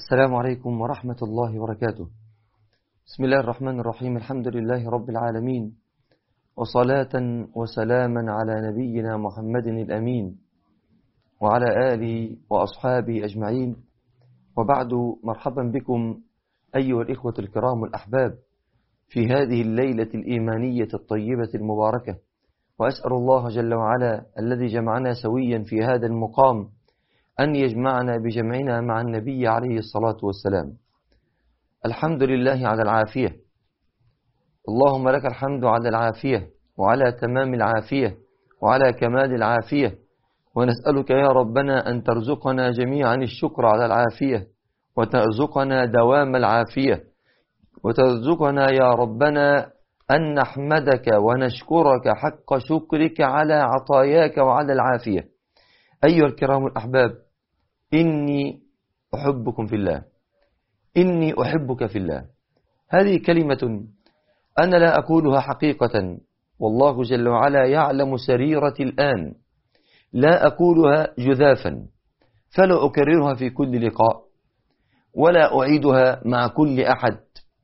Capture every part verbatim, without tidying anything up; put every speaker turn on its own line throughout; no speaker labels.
السلام عليكم ورحمة الله وبركاته. بسم الله الرحمن الرحيم. الحمد لله رب العالمين، وصلاة وسلاما على نبينا محمد الأمين وعلى آله وأصحابه أجمعين، وبعد. مرحبا بكم أيها الإخوة الكرام الأحباب في هذه الليلة الإيمانية الطيبة المباركة، وأسأل الله جل وعلا الذي جمعنا سويا في هذا المقام أن يجمعنا بجمعنا مع النبي عليه الصلاة والسلام. الحمد لله على العافية، اللهم لك الحمد على العافية وعلى تمام العافية وعلى كمال العافية، ونسألك يا ربنا أن ترزقنا جميعا الشكر على العافية، وترزقنا دوام العافية، وترزقنا يا ربنا أن نحمدك ونشكرك حق شكرك على عطاياك وعلى العافية. أيها الكرام الأحباب، إني أحبكم في الله، إني أحبك في الله. هذه كلمة أنا لا أقولها حقيقة، والله جل وعلا يعلم سريرتي الآن، لا أقولها جذافا، فلا أكررها في كل لقاء، ولا أعيدها مع كل أحد،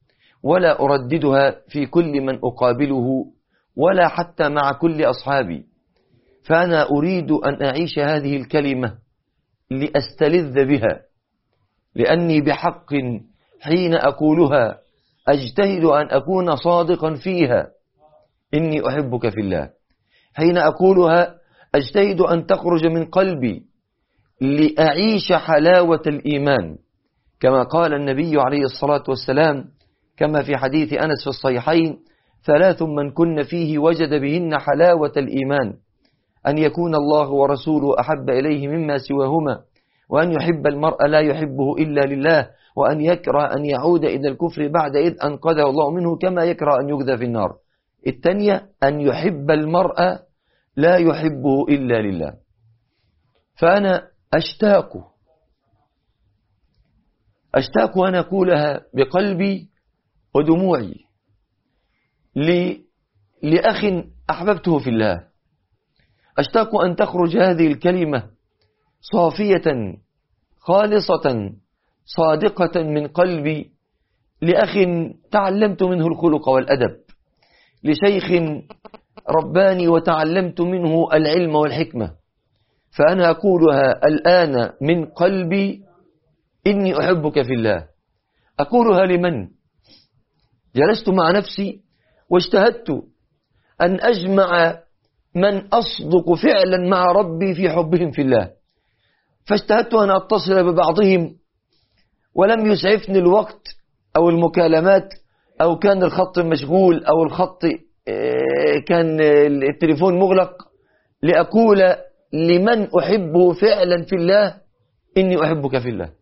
ولا أرددها في كل من أقابله، ولا حتى مع كل أصحابي. فأنا أريد أن أعيش هذه الكلمة لأستلذ بها، لأني بحق حين أقولها أجتهد أن أكون صادقا فيها. إني أحبك في الله حين أقولها أجتهد أن تخرج من قلبي لأعيش حلاوة الإيمان، كما قال النبي عليه الصلاة والسلام كما في حديث أنس في الصحيحين: ثلاث من كن فيه وجد بهن حلاوة الإيمان: أن يكون الله ورسوله أحب إليه مما سواهما، وأن يحب المرء لا يحبه إلا لله، وأن يكره أن يعود إلى الكفر بعد إذ أنقذه الله منه، كما يكره أن يقذف في النار. الثانية أن يحب المرء لا يحبه إلا لله. فأنا أشتاق أشتاق أن أقولها بقلبي ودموعي لأخ أحببته في الله. أشتاق أن تخرج هذه الكلمة صافية خالصة صادقة من قلبي لأخ تعلمت منه الخلق والأدب، لشيخ رباني وتعلمت منه العلم والحكمة. فأنا أقولها الآن من قلبي: إني أحبك في الله. أقولها لمن؟ جلست مع نفسي واجتهدت أن أجمع من أصدق فعلا مع ربي في حبهم في الله، فاجتهدت أن أتصل ببعضهم، ولم يسعفني الوقت أو المكالمات، أو كان الخط مشغول، أو الخط كان التليفون مغلق، لأقول لمن أحبه فعلا في الله: إني أحبك في الله.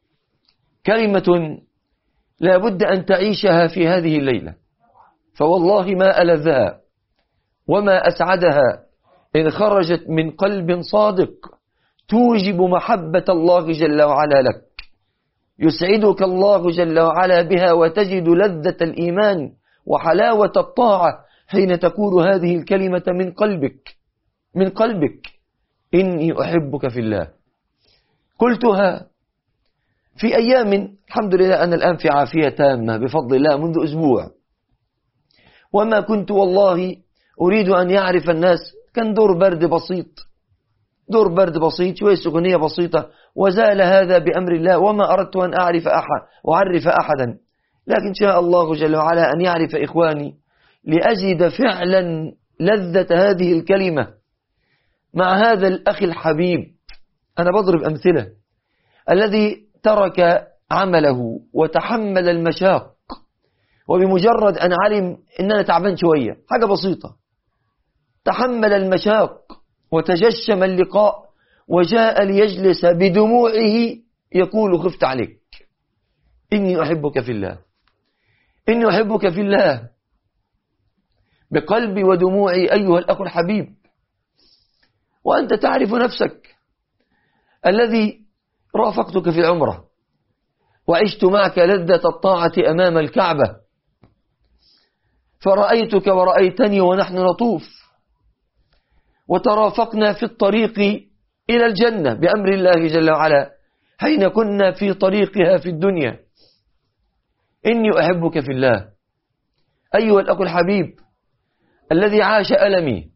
كلمة لا بد أن تعيشها في هذه الليلة، فوالله ما ألذها وما أسعدها إن خرجت من قلب صادق توجب محبة الله جل وعلا لك، يسعدك الله جل وعلا بها، وتجد لذة الإيمان وحلاوة الطاعة حين تقول هذه الكلمة من قلبك من قلبك: إني أحبك في الله. قلتها في أيام، الحمد لله أنا الآن في عافية تامة بفضل الله منذ أسبوع، وما كنت والله أريد أن يعرف الناس. كان دور برد بسيط، دور برد بسيط، شوية سخونية بسيطة، وزال هذا بأمر الله، وما أردت أن أعرف أحد وأعرف أحدا، لكن شاء الله جل وعلا أن يعرف إخواني لأجد فعلا لذة هذه الكلمة مع هذا الأخ الحبيب. أنا بضرب أمثلة، الذي ترك عمله وتحمل المشاق، وبمجرد أن علم إن أنا تعبان شوية، حاجة بسيطة، تحمل المشاق وتجشم اللقاء وجاء ليجلس بدموعه يقول: خفت عليك، إني أحبك في الله، إني أحبك في الله، بقلبي ودموعي أيها الأخ الحبيب. وأنت تعرف نفسك، الذي رافقتك في العمرة وعشت معك لذة الطاعة أمام الكعبة، فرأيتك ورأيتني ونحن نطوف، وترافقنا في الطريق إلى الجنة بأمر الله جل وعلا، حين كنا في طريقها في الدنيا. إني أحبك في الله. أيها الأخ الحبيب الذي عاش ألمي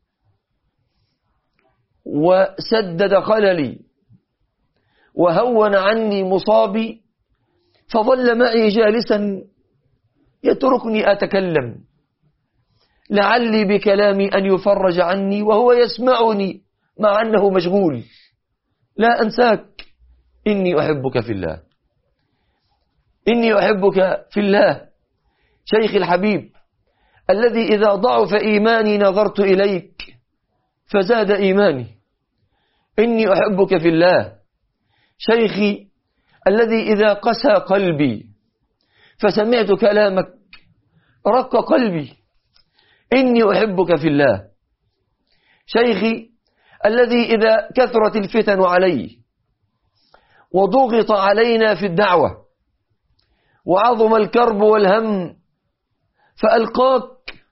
وسدد خللي وهون عني مصابي، فظل معي جالسا يتركني أتكلم لعلي بكلامي أن يفرج عني، وهو يسمعني مع أنه مشغول. لا أنساك، إني أحبك في الله. إني أحبك في الله شيخي الحبيب الذي إذا ضعف إيماني نظرت إليك فزاد إيماني. إني أحبك في الله شيخي الذي إذا قسى قلبي فسمعت كلامك رق قلبي. إني أحبك في الله شيخي الذي إذا كثرت الفتن علي وضغط علينا في الدعوة وعظم الكرب والهم فألقاك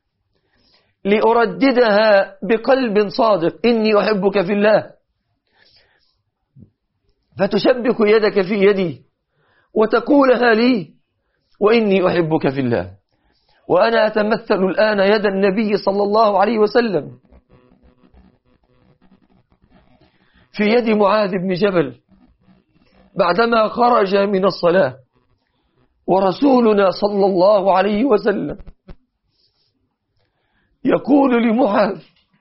لأرددها بقلب صادق، إني أحبك في الله، فتشبك يدك في يدي وتقولها لي، وإني أحبك في الله. وأنا أتمثل الآن يد النبي صلى الله عليه وسلم في يد معاذ بن جبل بعدما خرج من الصلاة، ورسولنا صلى الله عليه وسلم يقول لمعاذ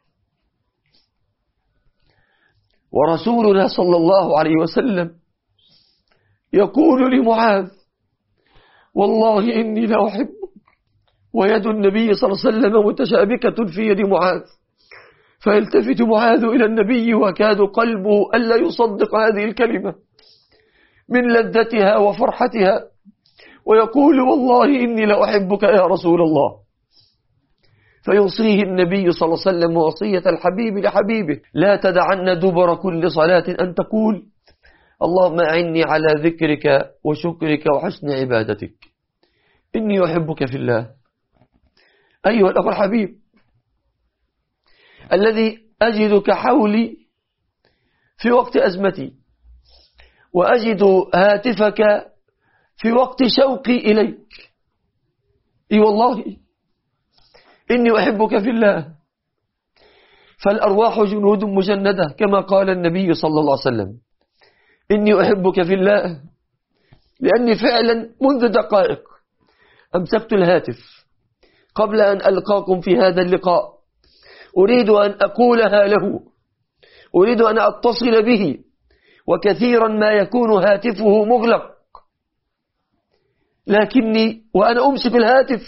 ورسولنا صلى الله عليه وسلم يقول لمعاذ والله إني لا أحبك، ويد النبي صلى الله عليه وسلم متشابكة في يد معاذ، فيلتفت معاذ إلى النبي وكاد قلبه ألا يصدق هذه الكلمة من لذتها وفرحتها، ويقول والله إني لا أحبك يا رسول الله. فيوصيه النبي صلى الله عليه وسلم وصية الحبيب لحبيبه: لا تدعن دبر كل صلاة أن تقول اللهم أعني على ذكرك وشكرك وحسن عبادتك. إني أحبك في الله. أيها الأخ الحبيب الذي أجدك حولي في وقت أزمتي، وأجد هاتفك في وقت شوقي إليك، إي والله إني أحبك في الله. فالأرواح جنود مجندة كما قال النبي صلى الله عليه وسلم. إني أحبك في الله لأني فعلا منذ دقائق أمسكت الهاتف قبل أن ألقاكم في هذا اللقاء، أريد أن أقولها له، أريد أن أتصل به، وكثيرا ما يكون هاتفه مغلق، لكني وأنا أمسك الهاتف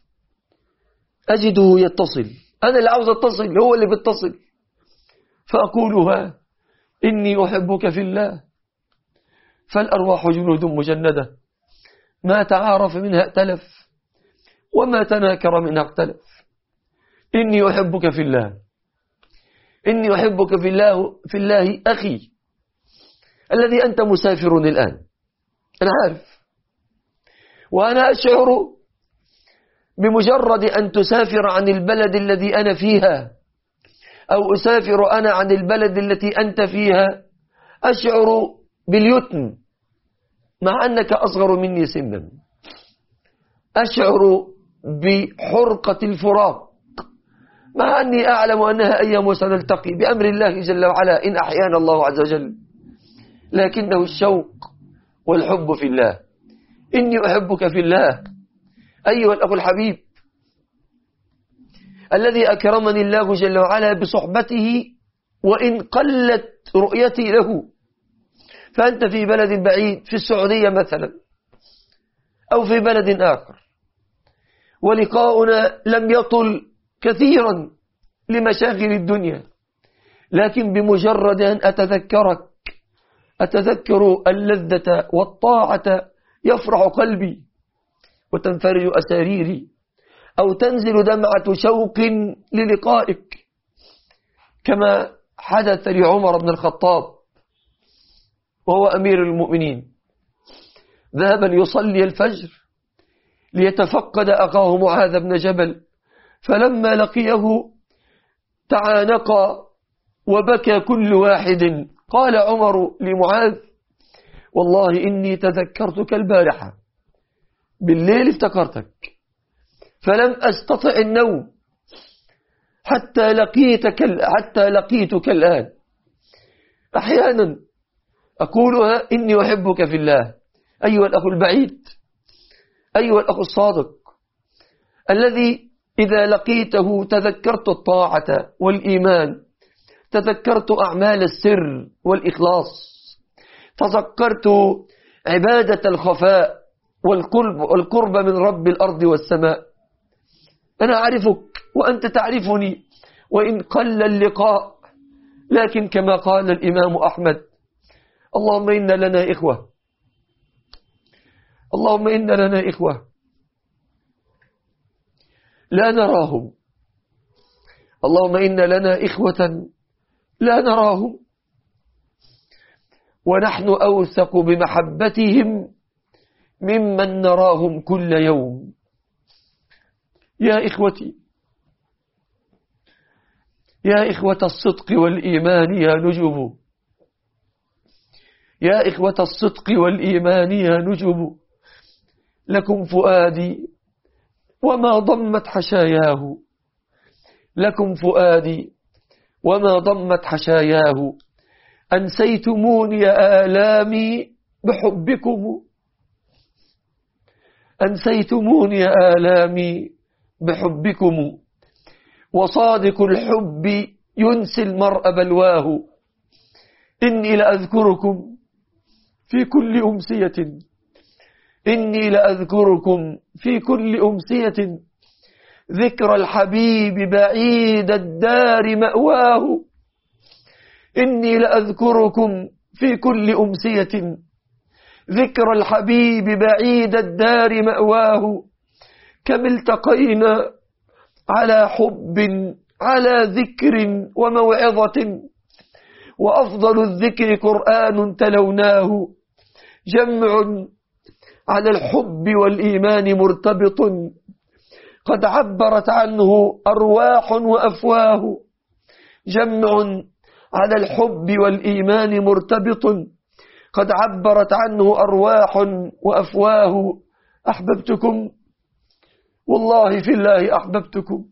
أجده يتصل. أنا اللي عاوز أتصل، هو اللي بيتصل، فأقولها: إني أحبك في الله. فالأرواح جنود مجندة، ما تعارف منها ائتلف، وما تناكر منها اختلف. إني أحبك في الله. إني أحبك في الله في الله أخي الذي أنت مسافر الآن، أنا عارف، وأنا أشعر بمجرد أن تسافر عن البلد الذي أنا فيها، أو أسافر أنا عن البلد التي أنت فيها، أشعر باليتم مع أنك أصغر مني سنا، أشعر بحرقة الفراق مع أني أعلم أنها أيام سنلتقي بأمر الله جل وعلا إن أحيانا الله عز وجل، لكنه الشوق والحب في الله. إني أحبك في الله أيها الأخ الحبيب الذي أكرمني الله جل وعلا بصحبته وإن قلت رؤيتي له. فأنت في بلد بعيد، في السعودية مثلا أو في بلد آخر، ولقاؤنا لم يطل كثيرا لمشاغل الدنيا، لكن بمجرد أن أتذكرك أتذكر اللذة والطاعة يفرح قلبي وتنفرج أساريري، أو تنزل دمعة شوق للقائك، كما حدث لعمر بن الخطاب وهو أمير المؤمنين، ذهب ليصلي الفجر ليتفقد أخاه معاذ بن جبل، فلما لقيه تعانقا وبكى كل واحد. قال عمر لمعاذ: والله إني تذكرتك البارحة بالليل، افتكرتك فلم أستطع النوم حتى لقيتك حتى لقيتك الآن. أحيانا أقولها إني أحبك في الله. أيها الأخ البعيد، أيها الأخ الصادق الذي إذا لقيته تذكرت الطاعة والإيمان، تذكرت أعمال السر والإخلاص، تذكرت عبادة الخفاء والقرب, والقرب من رب الأرض والسماء. أنا أعرفك وأنت تعرفني وإن قل اللقاء، لكن كما قال الإمام أحمد: اللهم إن لنا إخوة، اللهم إن لنا إخوة لا نراهم، اللهم إن لنا إخوة لا نراهم ونحن أوثق بمحبتهم ممن نراهم كل يوم. يا إخوتي، يا إخوة الصدق والإيمان يا نجب، يا إخوة الصدق والإيمان يا نجب، لكم فؤادي وما ضمت حشاياه، لكم فؤادي وما ضمت حشاياه، أنسيتموني آلامي بحبكم، أنسيتموني آلامي بحبكم، وصادق الحب ينسي المرء بلواه، إني لأذكركم في كل أمسية، إني لأذكركم في كل أمسية، ذكر الحبيب بعيد الدار مأواه، إني لأذكركم في كل أمسية، ذكر الحبيب بعيد الدار مأواه، كم التقينا على حب على ذكر وموعظة، وأفضل الذكر قرآن تلوناه، جمع على الحب والإيمان مرتبط، قد عبرت عنه أرواح وأفواه، جمع على الحب والإيمان مرتبط، قد عبرت عنه أرواح وأفواه، أحببتكم والله في الله، أحببتكم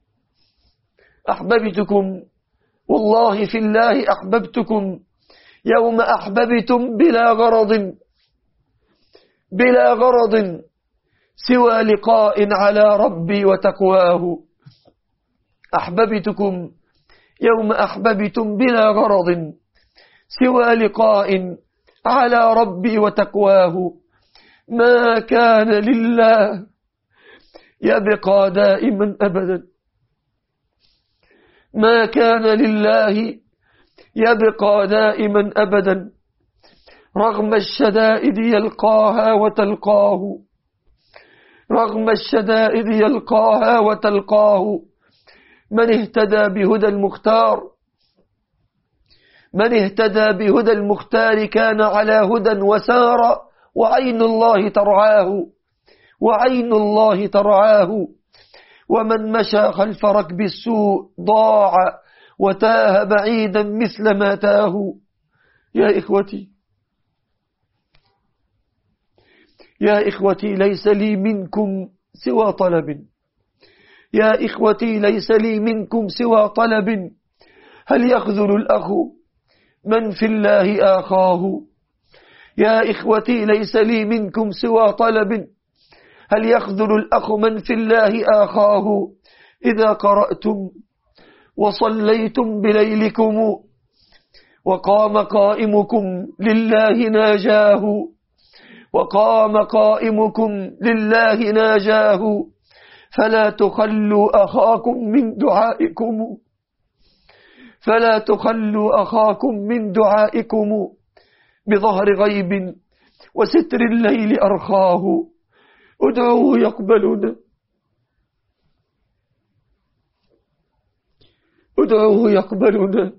أحببتكم والله في الله، أحببتكم يوم أحببتم بلا غرض بلا غرض سوى لقاء على ربي وتقواه، أحببتكم يوم أحببتم بلا غرض سوى لقاء على ربي وتقواه، ما كان لله يبقى دائما أبدا، ما كان لله يبقى دائما أبدا، رغم الشدائد يلقاها وتلقاه، رغم الشدائد يلقاها وتلقاه، من اهتدى بهدى المختار، من اهتدى بهدى المختار كان على هدى وسار، وعين الله ترعاه، وعين الله ترعاه، ومن مشى خلف ركب السوء ضاع وتاه بعيدا مثل ما تاه. يا إخوتي، يا إخوتي ليس لي منكم سوى طلب، يا إخوتي ليس لي منكم سوى طلب، هل يخذل الأخ من في الله آخاه؟ يا إخوتي ليس لي منكم سوى طلب، هل يخذل الأخ من في الله آخاه؟ إذا قرأتم وصليتم بليلكم وقام قائمكم لله ناجاه، وقام قائمكم لله ناجاه، فلا تخلوا أخاكم من دعائكم، فلا تخلوا أخاكم من دعائكم، بظهر غيب وستر الليل أرخاه، ادعوه يقبلنا، ادعوه يقبلنا،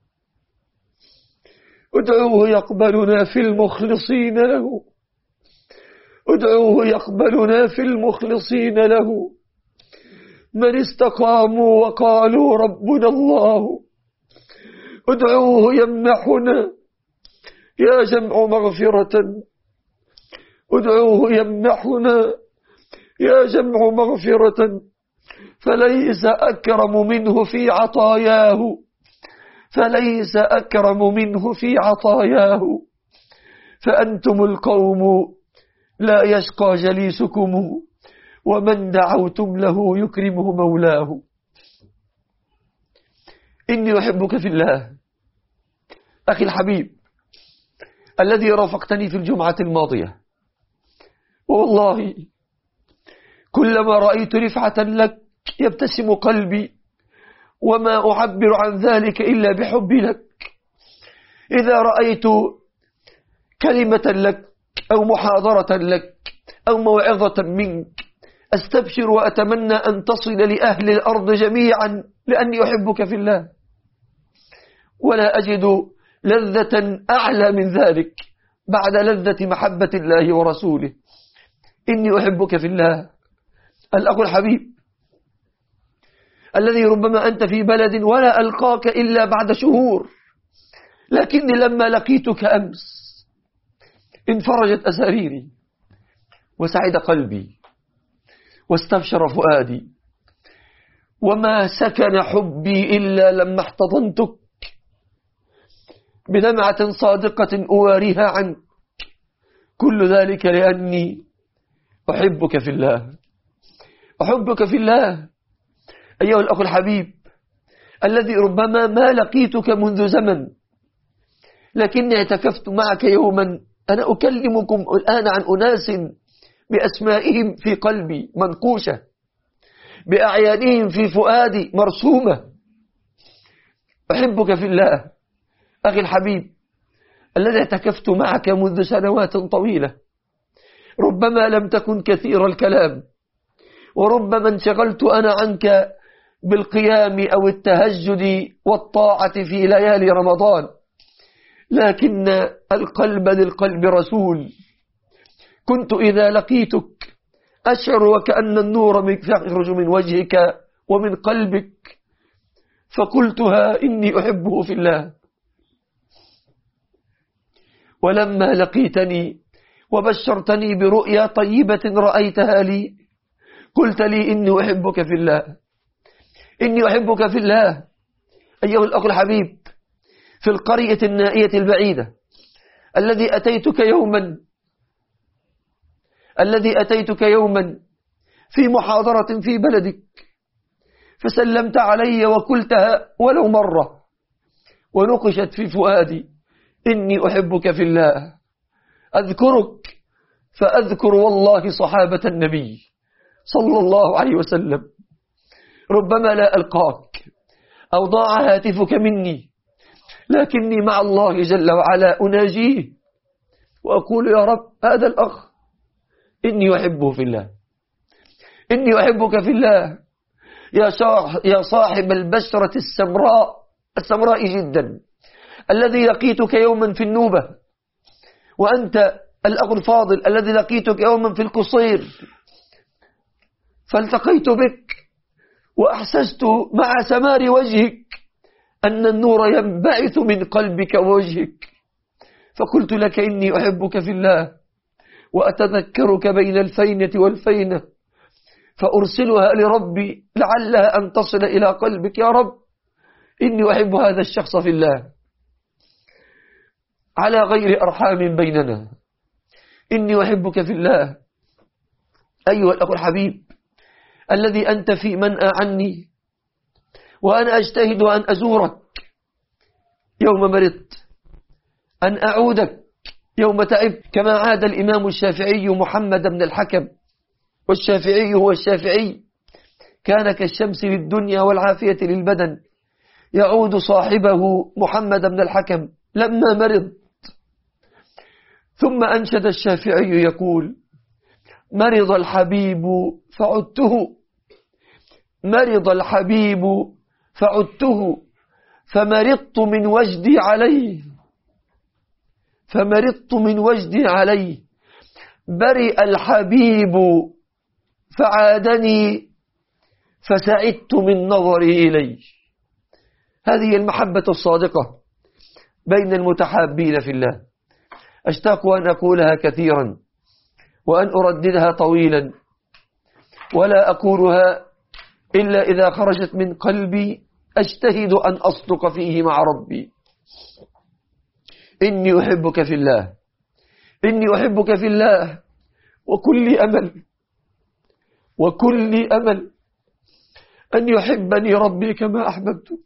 ادعوه يقبلنا في المخلصين له، ادعوه يقبلنا في المخلصين له، من استقاموا وقالوا ربنا الله، ادعوه يمنحنا يا جمع مغفرة ادعوه يمنحنا، يا جمع مغفرة فليس أكرم منه في عطاياه، فليس أكرم منه في عطاياه، فأنتم القوم لا يشقى جليسكم، ومن دعوتم له يكرمه مولاه. إني أحبك في الله أخي الحبيب الذي رافقتني في الجمعة الماضية، والله كلما رأيت رفعة لك يبتسم قلبي، وما أعبر عن ذلك إلا بحبي لك. إذا رأيت كلمة لك أو محاضرة لك أو موعظة منك أستبشر وأتمنى أن تصل لأهل الأرض جميعا، لأني أحبك في الله، ولا أجد لذة أعلى من ذلك بعد لذة محبة الله ورسوله. إني أحبك في الله الأخ الحبيب الذي ربما أنت في بلد ولا ألقاك إلا بعد شهور، لكني لما لقيتك أمس انفرجت أساريري وسعد قلبي واستبشر فؤادي، وما سكن حبي إلا لما احتضنتك بدمعة صادقة أواريها عنك. كل ذلك لأني أحبك في الله، أحبك في الله أيها الأخ الحبيب الذي ربما ما لقيتك منذ زمن، لكني اعتكفت معك يوما. أنا أكلمكم الآن عن أناس بأسمائهم في قلبي منقوشة، بأعيانهم في فؤادي مرسومة. أحبك في الله أخي الحبيب الذي اعتكفت معك منذ سنوات طويلة، ربما لم تكن كثير الكلام، وربما انشغلت أنا عنك بالقيام أو التهجد والطاعة في ليالي رمضان، لكن القلب للقلب رسول. كنت إذا لقيتك أشعر وكأن النور يخرج من وجهك ومن قلبك، فقلتها إني أحبه في الله. ولما لقيتني وبشرتني برؤيا طيبة رأيتها لي قلت لي إني أحبك في الله، إني أحبك في الله أيها الأخ الحبيب في القرية النائية البعيدة الذي أتيتك يوما الذي أتيتك يوما في محاضرة في بلدك، فسلمت علي وقلتها ولو مرة، ونقشت في فؤادي إني أحبك في الله. أذكرك فأذكر والله صحابة النبي صلى الله عليه وسلم، ربما لا ألقاك أو ضاع هاتفك مني، لكني مع الله جل وعلا أناجيه وأقول يا رب هذا الأخ إني أحبه في الله، إني أحبك في الله يا صاحب البشرة السمراء السمراء جدا الذي لقيتك يوما في النوبة، وأنت الأخ الفاضل الذي لقيتك يوما في القصير، فالتقيت بك وأحسست مع سمار وجهك أن النور ينبعث من قلبك ووجهك، فقلت لك إني أحبك في الله، وأتذكرك بين الفينة والفينة فأرسلها لربي لعلها أن تصل إلى قلبك. يا رب إني أحب هذا الشخص في الله على غير أرحام بيننا، إني أحبك في الله أيها الأخ الحبيب الذي أنت في منأى عني، وأنا أجتهد أن أزورك يوم مرضت، أن أعودك يوم تعبت، كما عاد الإمام الشافعي محمد بن الحكم، والشافعي هو الشافعي كان كالشمس للدنيا والعافية للبدن، يعود صاحبه محمد بن الحكم لما مرض. ثم أنشد الشافعي يقول: مرض الحبيب فعدته، مرض الحبيب فعدته، فمرضت من وجدي عليه، فمرضت من وجدي عليه، برئ الحبيب فعادني، فسعدت من نظري إليه. هذه المحبة الصادقة بين المتحابين في الله. أشتاق أن أقولها كثيرا وأن أرددها طويلا، ولا أقولها إلا إذا خرجت من قلبي أجتهد أن أصدق فيه مع ربي. إني أحبك في الله، إني أحبك في الله، وكل أمل وكل أمل أن يحبني ربي كما أحببتك.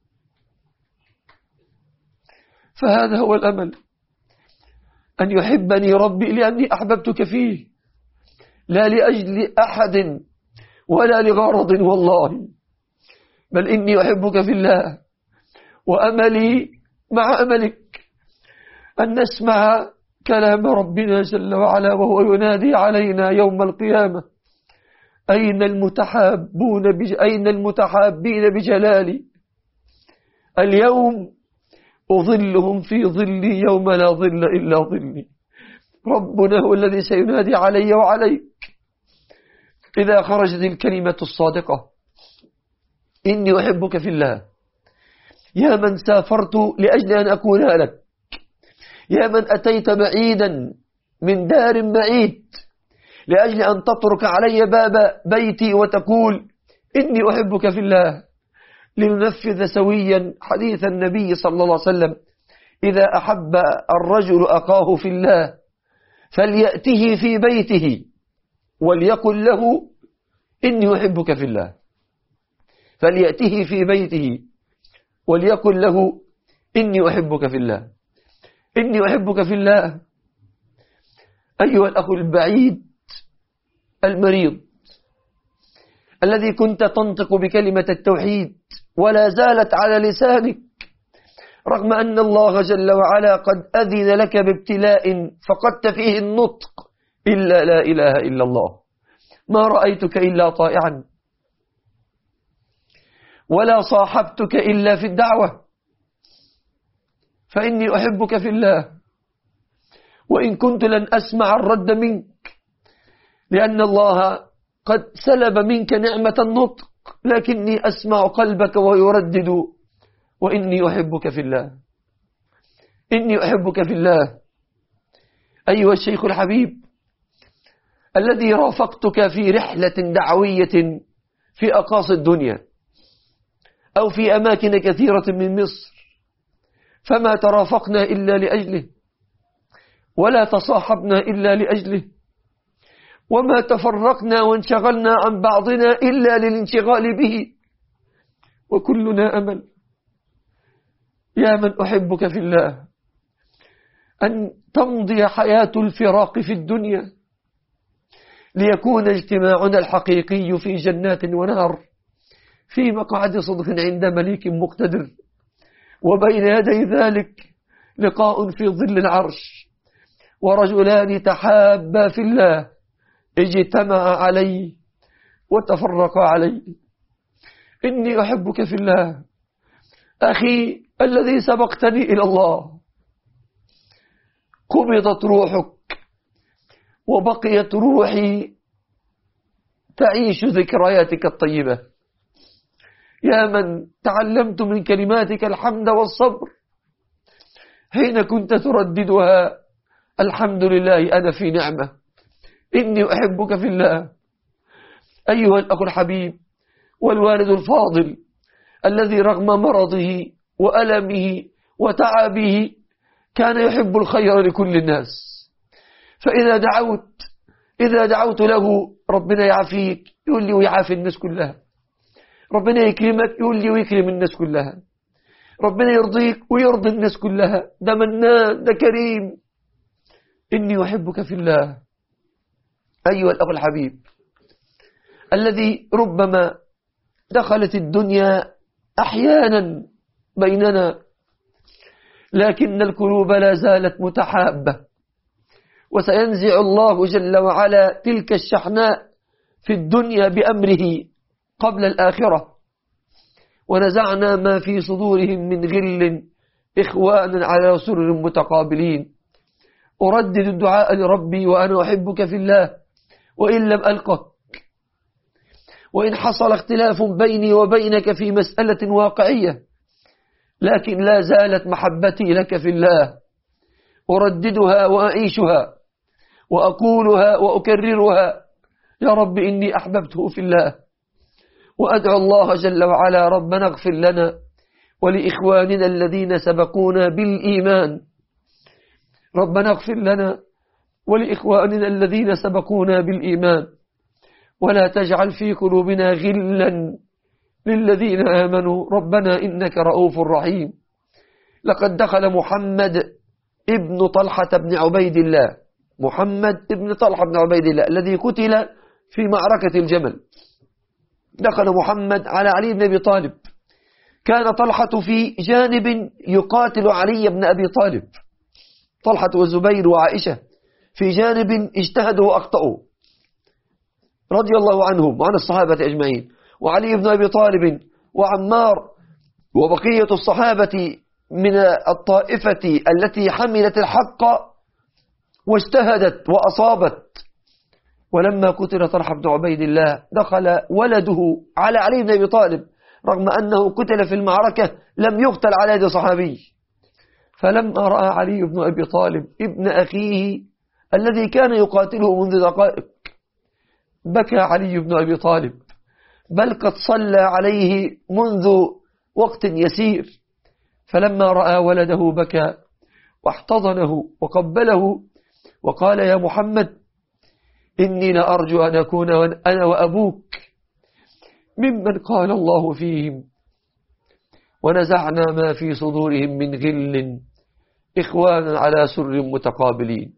فهذا هو الأمل، أن يحبني ربي لأني أحببتك فيه، لا لأجل أحد ولا لغرض والله، بل إني أحبك في الله. وأملي مع أملك أن نسمع كلام ربنا جل وعلا وهو ينادي علينا يوم القيامة: أين المتحابون بج... أين المتحابين بجلالي؟ اليوم أظلهم في ظلي يوم لا ظل إلا ظلي. ربنا هو الذي سينادي علي وعليك إذا خرجت الكلمة الصادقة: إني أحبك في الله. يا من سافرت لأجل أن أكون لك، يا من أتيت بعيدا من دار بعيد لأجل أن تطرق علي باب بيتي وتقول: إني أحبك في الله، لننفذ سويا حديث النبي صلى الله عليه وسلم: إذا أحب الرجل أخاه في الله فليأته في بيته وليقل له: إني أحبك في الله. فليأته في بيته وليقل له: إني أحبك في الله. إني أحبك في الله. أيها الأخ البعيد المريض الذي كنت تنطق بكلمة التوحيد ولا زالت على لسانك، رغم أن الله جل وعلا قد أذن لك بابتلاء فقدت فيه النطق إلا لا إله إلا الله، ما رأيتك إلا طائعا، ولا صاحبتك إلا في الدعوة. فإني أحبك في الله، وإن كنت لن أسمع الرد منك لأن الله قد سلب منك نعمة النطق، لكني أسمع قلبك ويردد: وإني أحبك في الله، إني أحبك في الله. أيها الشيخ الحبيب الذي رافقتك في رحلة دعوية في أقاصي الدنيا أو في أماكن كثيرة من مصر، فما ترافقنا إلا لأجله، ولا تصاحبنا إلا لأجله، وما تفرقنا وانشغلنا عن بعضنا إلا للانشغال به، وكلنا أمل. يا من أحبك في الله أن تمضي حياة الفراق في الدنيا ليكون اجتماعنا الحقيقي في جنات ونهر، في مقعد صدق عند مليك مقتدر، وبين يدي ذلك لقاء في ظل العرش، ورجلان تحابا في الله اجتمعا عليه وتفرقا عليه. إني أحبك في الله. أخي الذي سبقتني إلى الله، قبضت روحك وبقيت روحي تعيش ذكرياتك الطيبة. يا من تعلمت من كلماتك الحمد والصبر حين كنت ترددها: الحمد لله أنا في نعمة، إني أحبك في الله. أيها الأخ الحبيب والوالد الفاضل الذي رغم مرضه وألمه وتعبه كان يحب الخير لكل الناس، فإذا دعوت إذا دعوت له: ربنا يعافيك، يقول لي ويعافي الناس كلها. ربنا يكرمك، يقول لي ويكرم الناس كلها. ربنا يرضيك ويرضي الناس كلها. ده منان، ده كريم. إني أحبك في الله. أيها الأخ الحبيب الذي ربما دخلت الدنيا أحيانا بيننا، لكن القلوب لا زالت متحابة، وسينزع الله جل وعلا تلك الشحناء في الدنيا بأمره قبل الآخرة. ونزعنا ما في صدورهم من غل إخوانا على سرر متقابلين. أردد الدعاء لربي وأنا أحبك في الله، وإن لم ألقك، وإن حصل اختلاف بيني وبينك في مسألة واقعية، لكن لا زالت محبتي لك في الله، أرددها وأعيشها وأقولها وأكررها: يا رب إني أحببته في الله. وأدعو الله جل وعلا: ربنا اغفر لنا ولإخواننا الذين سبقونا بالإيمان. ربنا اغفر لنا ولإخواننا الذين سبقونا بالإيمان ولا تجعل في قلوبنا غلا للذين آمنوا ربنا إنك رؤوف رحيم. لقد دخل محمد ابن طلحة بن عبيد الله محمد ابن طلحة بن عبيد الله الذي قتل في معركة الجمل. دخل محمد على علي بن أبي طالب. كان طلحة في جانب يقاتل علي بن أبي طالب، طلحة والزبير وعائشة في جانب اجتهدوا وأخطأوا رضي الله عنهم وعن الصحابة أجمعين، وعلي بن أبي طالب وعمار وبقية الصحابة من الطائفة التي حملت الحق واجتهدت وأصابت. ولما قتل طلحة بن عبيد الله دخل ولده على علي بن أبي طالب رغم أنه قتل في المعركة، لم يقتل على يد صحابي. فلما رأى علي بن أبي طالب ابن أخيه الذي كان يقاتله منذ دقائق بكى علي بن أبي طالب، بل قد صلى عليه منذ وقت يسير. فلما رأى ولده بكى واحتضنه وقبله وقال: يا محمد إني لأرجو أن أكون أنا وأبوك ممن قال الله فيهم: ونزعنا ما في صدورهم من غل إخوانا على سر متقابلين.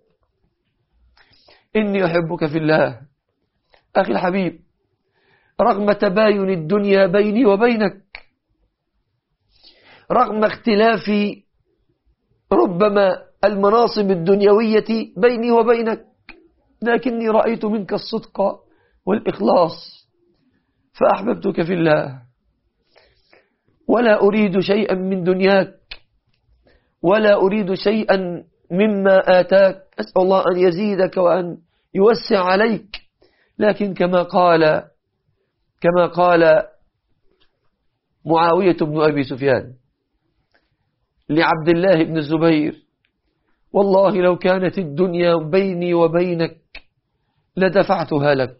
إني أحبك في الله أخي الحبيب، رغم تباين الدنيا بيني وبينك، رغم اختلاف ربما المناصب الدنيوية بيني وبينك، لكني رأيت منك الصدق والإخلاص فأحببتك في الله، ولا أريد شيئا من دنياك ولا أريد شيئا مما آتاك. أسأل الله أن يزيدك وأن يوسع عليك، لكن كما قال كما قال معاوية بن أبي سفيان لعبد الله بن الزبير: والله لو كانت الدنيا بيني وبينك لدفعتها لك،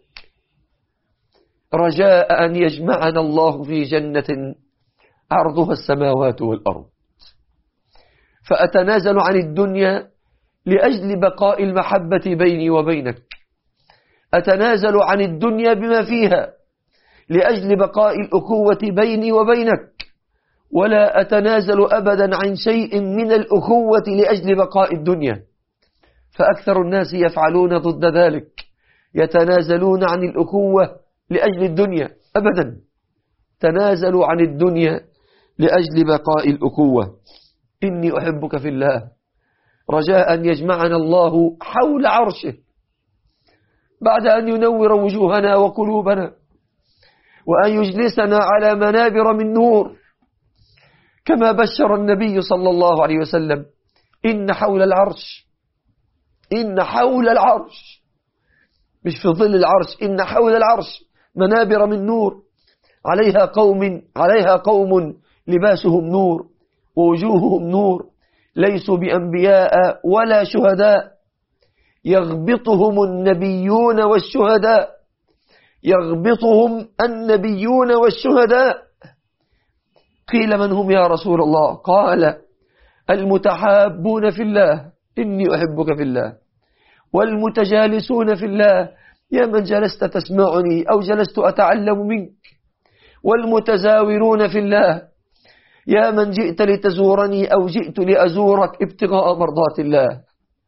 رجاء أن يجمعنا الله في جنة عرضها السماوات والأرض. فأتنازل عن الدنيا لأجل بقاء المحبة بيني وبينك، أتنازل عن الدنيا بما فيها لأجل بقاء الأخوة بيني وبينك، ولا أتنازل أبدا عن شيء من الأخوة لأجل بقاء الدنيا. فأكثر الناس يفعلون ضد ذلك، يتنازلون عن الأخوة لأجل الدنيا. أبدا، تنازلوا عن الدنيا لأجل بقاء الأخوة. إني أحبك في الله، رجاء أن يجمعنا الله حول عرشه بعد أن ينور وجوهنا وقلوبنا، وأن يجلسنا على منابر من نور، كما بشر النبي صلى الله عليه وسلم: إن حول العرش إن حول العرش مش في ظل العرش، إن حول العرش منابر من نور عليها قوم عليها قوم لباسهم نور ووجوههم نور، ليسوا بأنبياء ولا شهداء، يغبطهم النبيون والشهداء يغبطهم النبيون والشهداء. قيل: من هم يا رسول الله؟ قال: المتحابون في الله، إني أحبك في الله، والمتجالسون في الله، يا من جلست تسمعني أو جلست أتعلم منك، والمتزاورون في الله، يا من جئت لتزورني أو جئت لأزورك ابتغاء مرضات الله.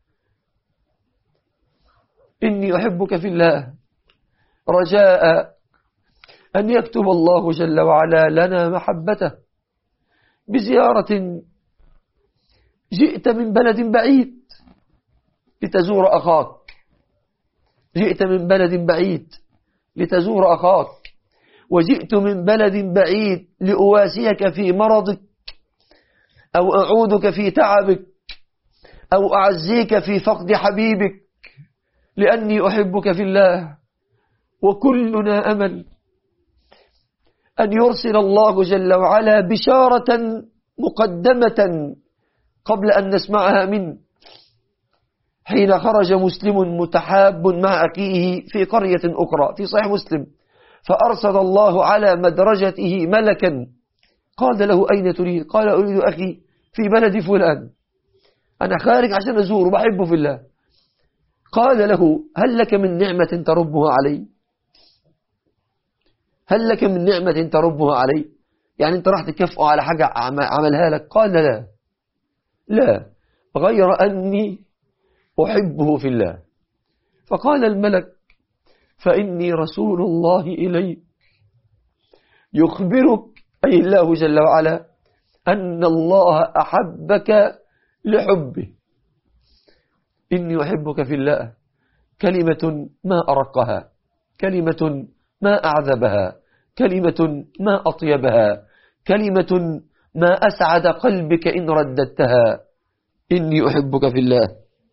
إني أحبك في الله، رجاء أن يكتب الله جل وعلا لنا محبته بزيارة. جئت من بلد بعيد لتزور أخاك، جئت من بلد بعيد لتزور أخاك، وجئت من بلد بعيد لأواسيك في مرضك، أو أعودك في تعبك، أو أعزيك في فقد حبيبك، لأني أحبك في الله. وكلنا أمل أن يرسل الله جل وعلا بشارة مقدمة قبل أن نسمعها منه، حين خرج مسلم متحاب مع أخيه في قرية أخرى في صحيح مسلم، فأرسل الله على مدرجته ملكا قال له أين تريد؟ قال أريد أخي في بلد فلان، أنا خارج عشان أزوره بحبه في الله. قال له هل لك من نعمة تربها علي؟ هل لك من نعمة تربها علي؟ يعني أنت راح تكافئه على حاجة عملها لك؟ قال لا لا، غير أني أحبه في الله. فقال الملك فإني رسول الله إليك يخبرك أي الله جل وعلا أن الله أحبك لحبه. إني أحبك في الله كلمة ما أرقها، كلمة ما أعذبها، كلمة ما أطيبها، كلمة ما أسعد قلبك إن رددتها. إني أحبك في الله.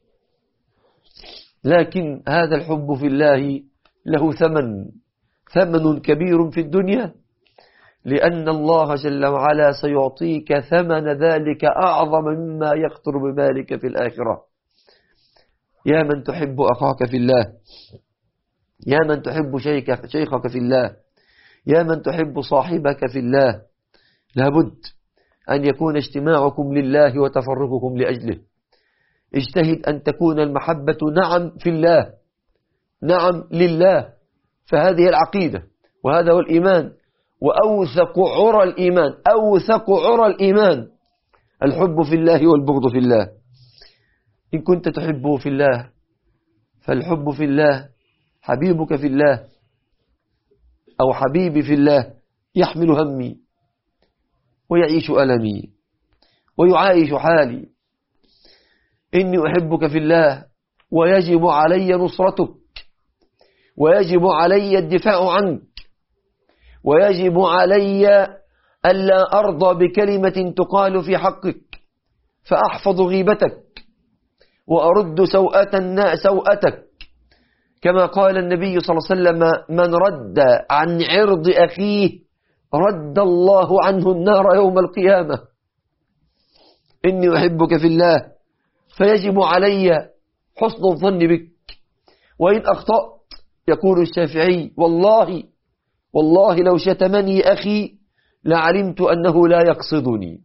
لكن هذا الحب في الله له ثمن، ثمن كبير في الدنيا، لأن الله جل وعلا سيعطيك ثمن ذلك أعظم مما يخطر ببالك في الآخرة. يا من تحب أخاك في الله، يا من تحب شيخك في الله، يا من تحب صاحبك في الله، لابد أن يكون اجتماعكم لله وتفرقكم لأجله. اجتهد أن تكون المحبة نعم في الله، نعم لله، فهذه العقيدة وهذا هو الإيمان، وأوثق عرى الإيمان، أوثق عرى الإيمان الحب في الله والبغض في الله. إن كنت تحبه في الله فالحب في الله، حبيبك في الله أو حبيبي في الله يحمل همي ويعيش ألمي ويعايش حالي. إني أحبك في الله ويجب علي نصرتك، ويجب علي الدفاع عنك، ويجب علي ألا أرضى بكلمة تقال في حقك فأحفظ غيبتك وأرد سوءة سوءتك، كما قال النبي صلى الله عليه وسلم من رد عن عرض أخيه رد الله عنه النار يوم القيامة. إني أحبك في الله فيجب علي حسن الظن بك، وإن أخطأت يقول الشافعي والله والله لو شتمني أخي لعلمت أنه لا يقصدني،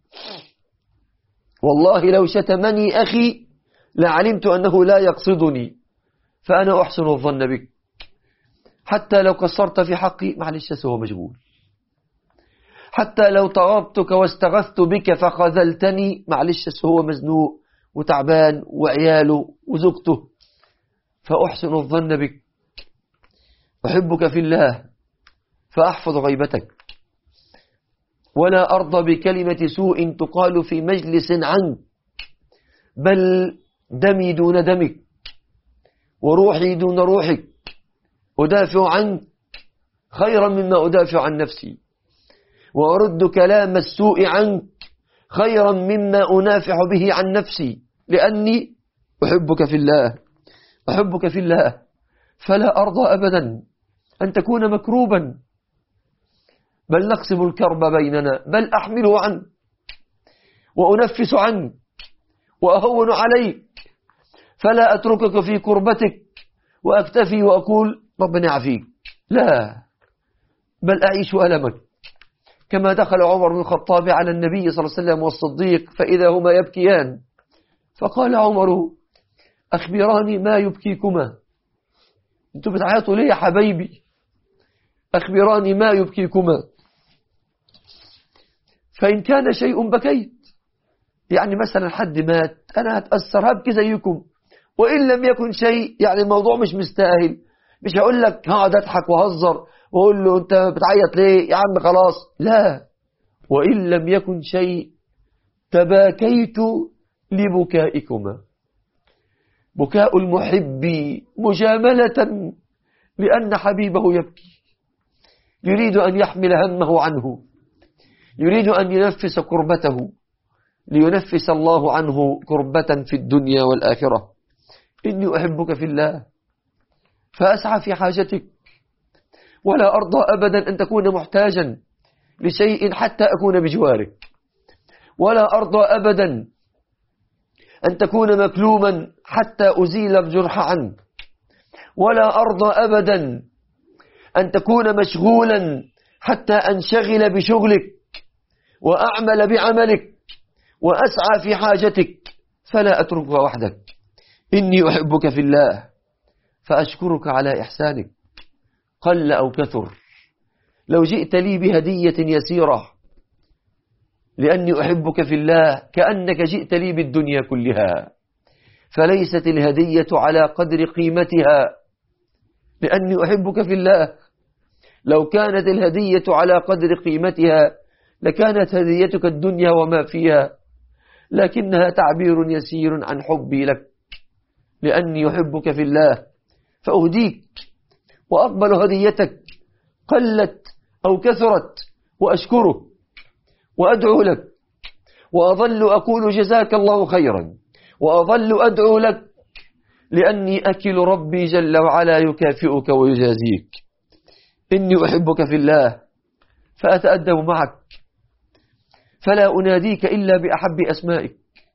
والله لو شتمني أخي لعلمت أنه لا يقصدني، فأنا أحسن الظن بك حتى لو قصرت في حقي معلش سوى مشغول، حتى لو طلبتك واستغثت بك فخذلتني معلش سوى مزنوق وتعبان وعياله وزوجته، فأحسن الظن بك. أحبك في الله فأحفظ غيبتك، ولا أرضى بكلمة سوء تقال في مجلس عنك، بل دمي دون دمك وروحي دون روحك، أدافع عنك خيرا مما أدافع عن نفسي، وأرد كلام السوء عنك خيرا مما أنافح به عن نفسي، لأني أحبك في الله، أحبك في الله، فلا أرضى أبدا أن تكون مكروبا، بل نقسم الكرب بيننا، بل أحمله عنك وأنفس عنك وأهون عليك، فلا أتركك في كربتك وأكتفي وأقول ربنا يعافيك، لا، بل أعيش ألمك. كما دخل عمر بن الخطاب على النبي صلى الله عليه وسلم والصديق فإذا هما يبكيان، فقال عمر أخبراني ما يبكيكما، أنتم بتعيطوا ليه يا حبيبي؟ أخبراني ما يبكيكما، فإن كان شيء بكيت، يعني مثلا حد مات أنا هتأثر هبكي زيكم، وإن لم يكن شيء يعني الموضوع مش مستاهل، مش هقول لك هقعد أضحك وهزر وأقول له أنت بتعيط ليه يا عم خلاص، لا، وإن لم يكن شيء تباكيت لبكائكما. بكاء المحب مجاملة لأن حبيبه يبكي، يريد أن يحمل همه عنه، يريد أن ينفس كربته لينفس الله عنه كربة في الدنيا والآخرة. إني أحبك في الله فأسعى في حاجتك، ولا أرضى أبدا أن تكون محتاجا لشيء حتى أكون بجوارك، ولا أرضى أبدا أن تكون مكلوما حتى أزيل الجرح عنك، ولا أرضى أبدا أن تكون مشغولا حتى أنشغل بشغلك وأعمل بعملك وأسعى في حاجتك، فلا أتركك وحدك. إني أحبك في الله فأشكرك على إحسانك قل أو كثر. لو جئت لي بهدية يسيرة لأني أحبك في الله كأنك جئت لي بالدنيا كلها، فليست الهدية على قدر قيمتها لأني أحبك في الله. لو كانت الهدية على قدر قيمتها لكانت هديتك الدنيا وما فيها، لكنها تعبير يسير عن حبي لك لأني أحبك في الله، فأهديك وأقبل هديتك قلت أو كثرت وأشكره وأدعو لك، وأظل أقول جزاك الله خيرا، وأظل أدعو لك لأني أكل ربي جل وعلا يكافئك ويجازيك. إني أحبك في الله فأتأدب معك، فلا أناديك إلا بأحب أسمائك،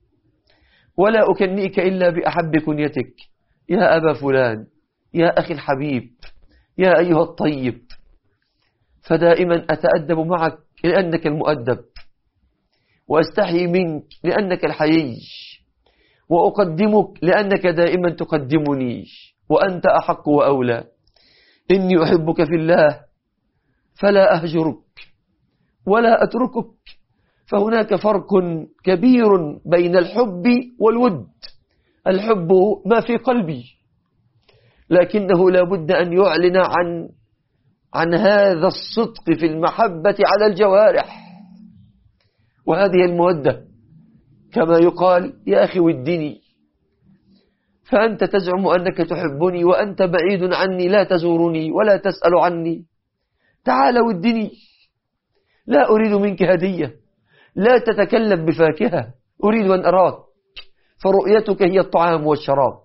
ولا أكنيك إلا بأحب كنيتك، يا أبا فلان، يا أخي الحبيب، يا أيها الطيب. فدائما أتأدب معك لأنك المؤدب، وأستحي منك لأنك الحيي، وأقدمك لأنك دائما تقدمني، وأنت أحق وأولى. إني أحبك في الله فلا أهجرك ولا أتركك، فهناك فرق كبير بين الحب والود. الحب ما في قلبي، لكنه لا بد أن يعلن عن عن هذا الصدق في المحبة على الجوارح، وهذه المودة كما يقال يا أخي ودني، فأنت تزعم أنك تحبني وأنت بعيد عني، لا تزورني ولا تسأل عني، تعال ودني، لا أريد منك هدية، لا تتكلم بفاكهة، أريد أن أراك، فرؤيتك هي الطعام والشراب،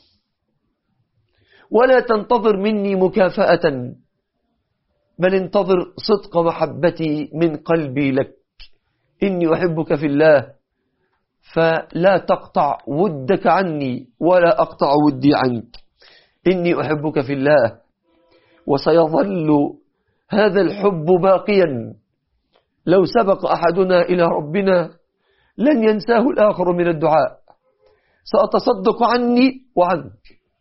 ولا تنتظر مني مكافأة، بل انتظر صدق محبتي من قلبي لك. إني أحبك في الله فلا تقطع ودك عني ولا أقطع ودي عنك. إني أحبك في الله، وسيظل هذا الحب باقيا. لو سبق أحدنا إلى ربنا لن ينساه الآخر من الدعاء. سأتصدق عني وعنك،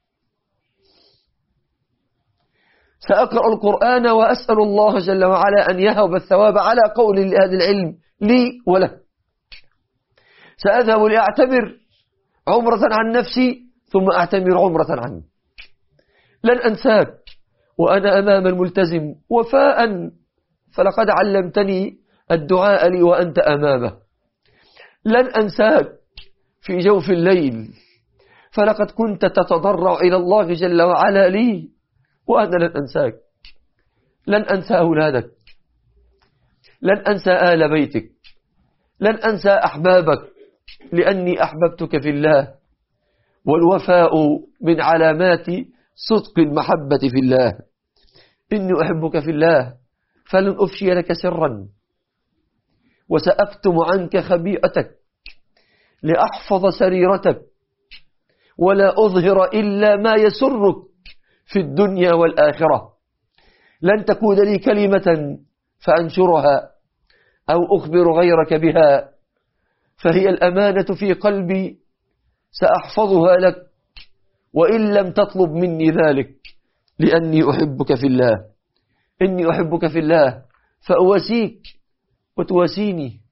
سأقرأ القرآن وأسأل الله جل وعلا أن يهب الثواب على قول أهل العلم لي ولك. سأذهب لأعتمر عمرة عن نفسي ثم أعتمر عمرة عنك. لن أنساك وأنا أمام الملتزم وفاء، فلقد علمتني الدعاء لي وأنت أمامه. لن أنساك في جوف الليل، فلقد كنت تتضرع إلى الله جل وعلا لي وأنا لن أنساك. لن أنسى أولادك، لن أنسى آل بيتك، لن أنسى أحبابك، لأني أحببتك في الله، والوفاء من علامات صدق المحبة في الله. إني أحبك في الله فلن أفشي لك سرا، وسأكتم عنك خبيئتك لأحفظ سريرتك، ولا أظهر إلا ما يسرك في الدنيا والآخرة. لن تكون لي كلمة فأنشرها أو أخبر غيرك بها، فهي الأمانة في قلبي سأحفظها لك وإن لم تطلب مني ذلك، لأني أحبك في الله. إني أحبك في الله فأواسيك وتواسيني،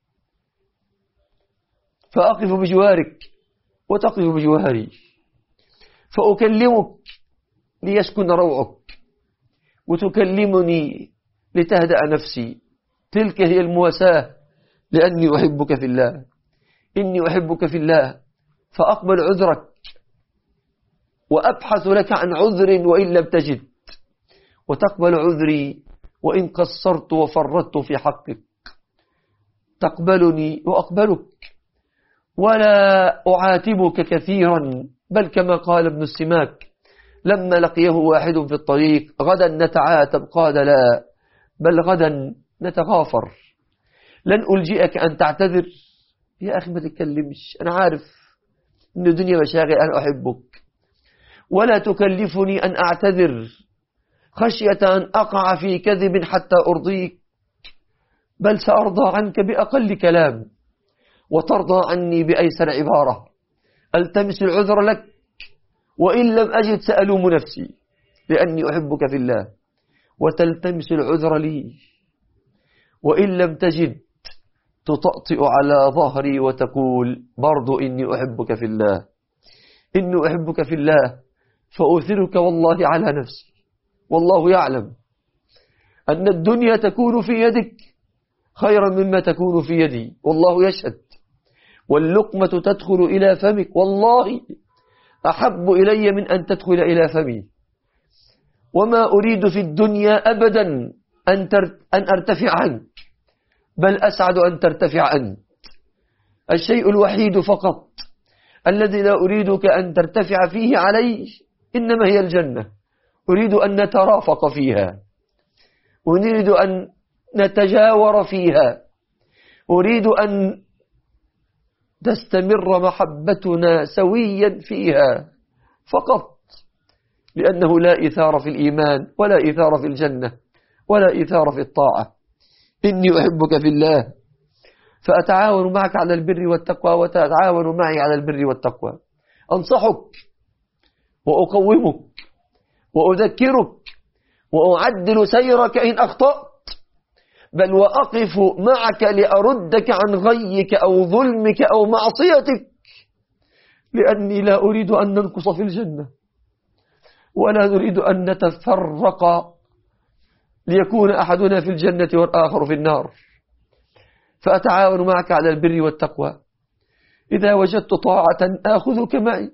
فأقف بجوارك وتقف بجواري، فأكلمك ليسكن روعك وتكلمني لتهدأ نفسي. تلك هي المواساة، لأني أحبك في الله. إني أحبك في الله فأقبل عذرك وأبحث لك عن عذر وإن لم تجد، وتقبل عذري وإن قصرت وفرطت في حقك. تقبلني وأقبلك، ولا أعاتبك كثيرا، بل كما قال ابن السماك لما لقيه واحد في الطريق: غدا نتعاتب، قال لا، بل غدا نتغافر. لن ألجئك أن تعتذر، يا أخي ما تتكلمش، أنا عارف إن الدنيا مشاغل، أنا أحبك، ولا تكلفني أن أعتذر خشية أن أقع في كذب حتى أرضيك، بل سأرضى عنك بأقل كلام وترضى عني بأيسر عبارة. ألتمس العذر لك، وإن لم أجد سألوم نفسي لأني أحبك في الله، وتلتمس العذر لي، وإن لم تجد تطأطئ على ظهري وتقول برضو إني أحبك في الله. إني أحبك في الله فأؤثرك والله على نفسي، والله يعلم أن الدنيا تكون في يدك خيرا مما تكون في يدي، والله يشهد، واللقمة تدخل إلى فمك والله أحب إلي من أن تدخل إلى فمي، وما أريد في الدنيا أبدا أن أن أرتفع عنك، بل أسعد أن ترتفع أنت. الشيء الوحيد فقط الذي لا أريدك أن ترتفع فيه علي إنما هي الجنة، أريد أن نترافق فيها، أريد أن نتجاور فيها، أريد أن تستمر محبتنا سويا فيها فقط، لأنه لا إثار في الإيمان ولا إثار في الجنة ولا إثار في الطاعة. إني أحبك في الله فأتعاون معك على البر والتقوى وتتعاون معي على البر والتقوى. أنصحك وأقومك وأذكرك وأعدل سيرك إن أخطأت، بل وأقف معك لأردك عن غيك أو ظلمك أو معصيتك، لأني لا أريد أن ننقص في الجنة ولا نريد أن نتفرق ليكون أحدنا في الجنة والآخر في النار. فأتعاون معك على البر والتقوى. إذا وجدت طاعة آخذك معي،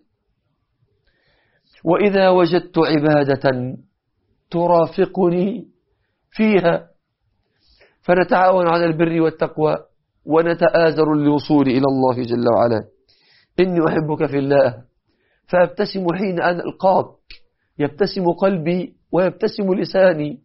وإذا وجدت عبادة ترافقني فيها فنتعاون على البر والتقوى ونتآزر للوصول إلى الله جل وعلا. إني أحبك في الله فأبتسم حين أن ألقاك، يبتسم قلبي ويبتسم لساني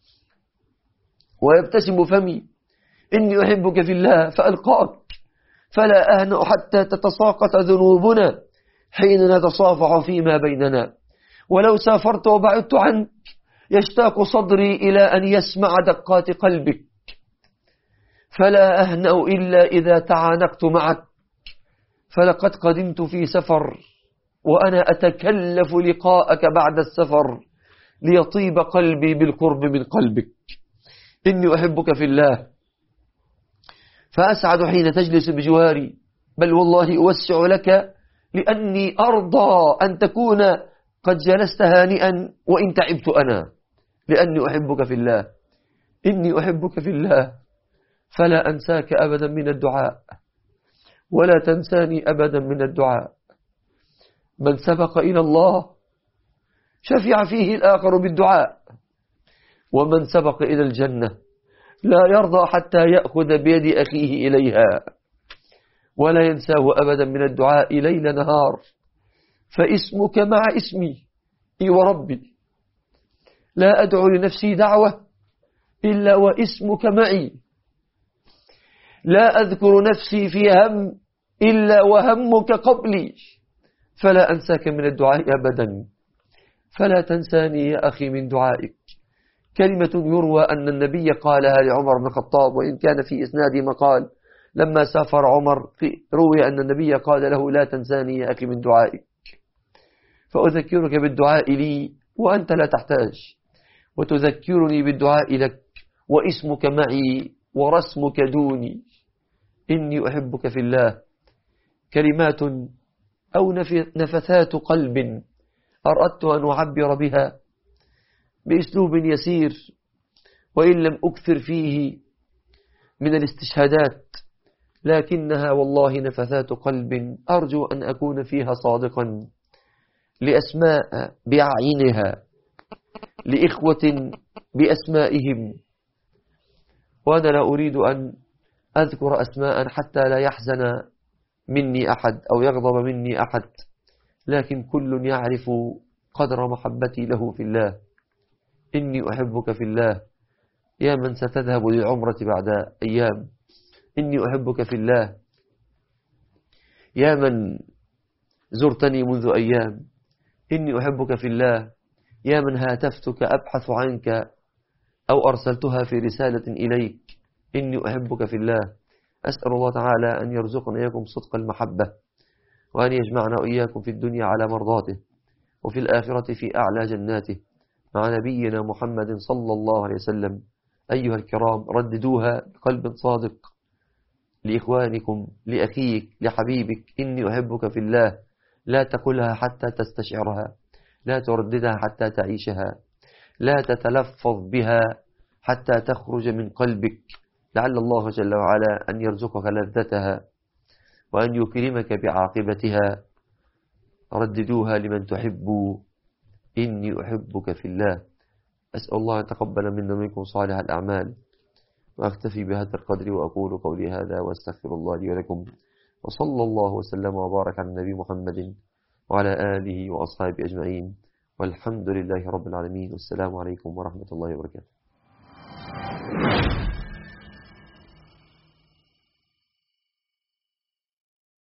ويبتسم فمي. إني أحبك في الله فألقاك فلا أهنأ حتى تتساقط ذنوبنا حين نتصافح فيما بيننا. ولو سافرت وبعدت عنك يشتاق صدري إلى أن يسمع دقات قلبك، فلا أهنأ إلا إذا تعانقت معك. فلقد قدمت في سفر وأنا أتكلف لقاءك بعد السفر ليطيب قلبي بالقرب من قلبك. إني أحبك في الله فأسعد حين تجلس بجواري، بل والله أوسع لك لأني أرضى أن تكون قد جلست هانئا وإن تعبت أنا، لأني أحبك في الله. إني أحبك في الله فلا أنساك أبدا من الدعاء ولا تنساني أبدا من الدعاء. من سبق إلى الله شفع فيه الآخر بالدعاء، ومن سبق إلى الجنة لا يرضى حتى يأخذ بيد أخيه إليها، ولا ينساه أبدا من الدعاء ليل نهار. فاسمك مع اسمي إي وربي، لا أدعو لنفسي دعوة إلا واسمك معي، لا أذكر نفسي في هم إلا وهمك قبلي، فلا أنساك من الدعاء أبدا. فلا تنساني يا أخي من دعائك. كلمة يروى أن النبي قالها لعمر بن الخطاب، وإن كان في إسناد مقال لما سافر عمر روي أن النبي قال له لا تنساني يا أخي من دعائك، فأذكرك بالدعاء لي وأنت لا تحتاج، وتذكرني بالدعاء لك، واسمك معي ورسمك دوني. إني أحبك في الله. كلمات أو نفثات قلب أردت أن أعبر بها بأسلوب يسير، وإن لم أكثر فيه من الاستشهادات، لكنها والله نفثات قلب أرجو أن أكون فيها صادقا لأسماء بأعينها، لإخوة بأسمائهم، وأنا لا أريد أن أذكر أسماء حتى لا يحزن مني أحد أو يغضب مني أحد، لكن كل يعرف قدر محبتي له في الله. إني أحبك في الله يا من ستذهب للعمرة بعد أيام. إني أحبك في الله يا من زرتني منذ أيام، إني أحبك في الله، يا من هاتفتك أبحث عنك أو أرسلتها في رسالة إليك، إني أحبك في الله. أسأل الله تعالى أن يرزقنا إياكم صدق المحبة، وأن يجمعنا وإياكم في الدنيا على مرضاته، وفي الآخرة في أعلى جناته، مع نبينا محمد صلى الله عليه وسلم. أيها الكرام، رددوها بقلب صادق لإخوانكم، لأخيك، لحبيبك، إني أحبك في الله. لا تقولها حتى تستشعرها، لا ترددها حتى تعيشها، لا تتلفظ بها حتى تخرج من قلبك، لعل الله جل وعلا أن يرزقك لذتها وأن يكرمك بعاقبتها. رددوها لمن تحبوا، إني أحبك في الله. أسأل الله أن يتقبل منا ومنكم صالح الأعمال، وأكتفي بهذا القدر وأقول قولي هذا وأستغفر الله لي ولكم، وصلى الله وسلم وبارك على النبي محمد وعلى آله وأصحابه أجمعين، والحمد لله رب العالمين. والسلام عليكم ورحمة الله وبركاته.